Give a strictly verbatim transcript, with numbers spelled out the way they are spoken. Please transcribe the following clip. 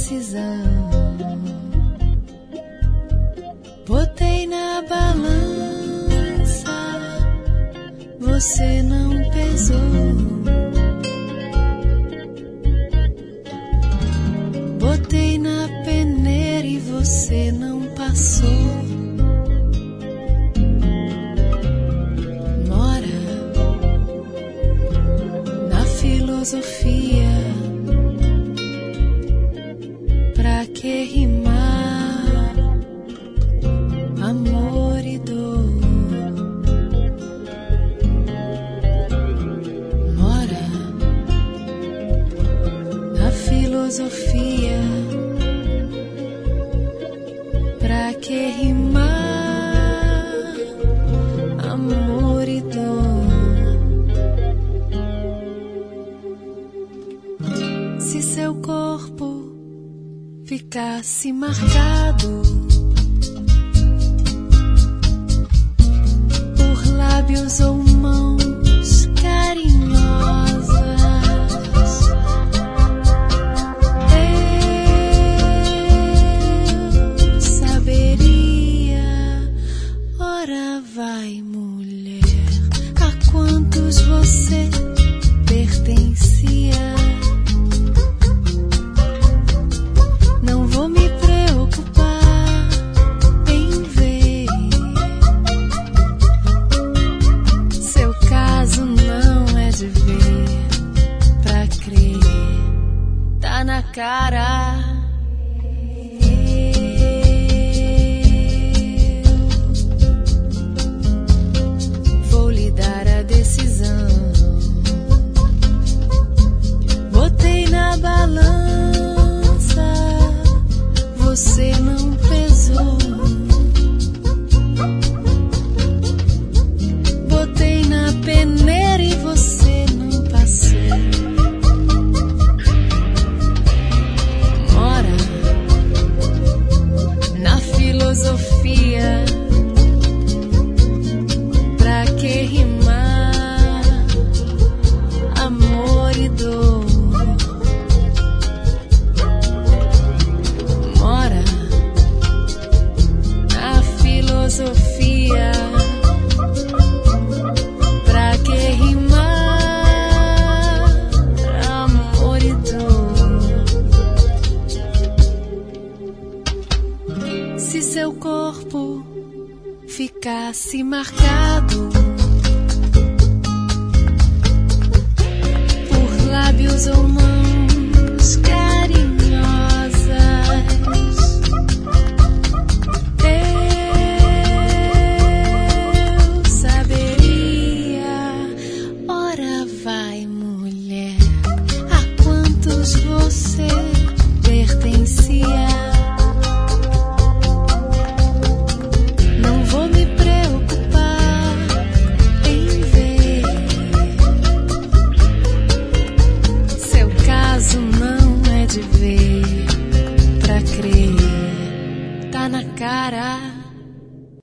decisão. Botei na balança, você não pesou. Botei na peneira e você não passou. Mora na filosofia. Pra que rimar amor e dor? Mora na filosofia. Pra que rimar amor e dor? Se seu corpo ficasse marcado por lábios ou mãos carinhosas, eu saberia. Ora vai, mulher, a quantos você pertencia. Na cara, eu vou lhe dar a decisão. Botei na balança, você não pesou. Botei na peneira e você não passou. Filosofia, pra que rimar amor e dor? Mora na filosofia, pra que rimar amor e dor? Se seu corpo ficasse marcado por lábios ou mãos carinhosas, eu saberia. Ora vai, mulher, a quantos você pertencia. Pra crer, tá na cara.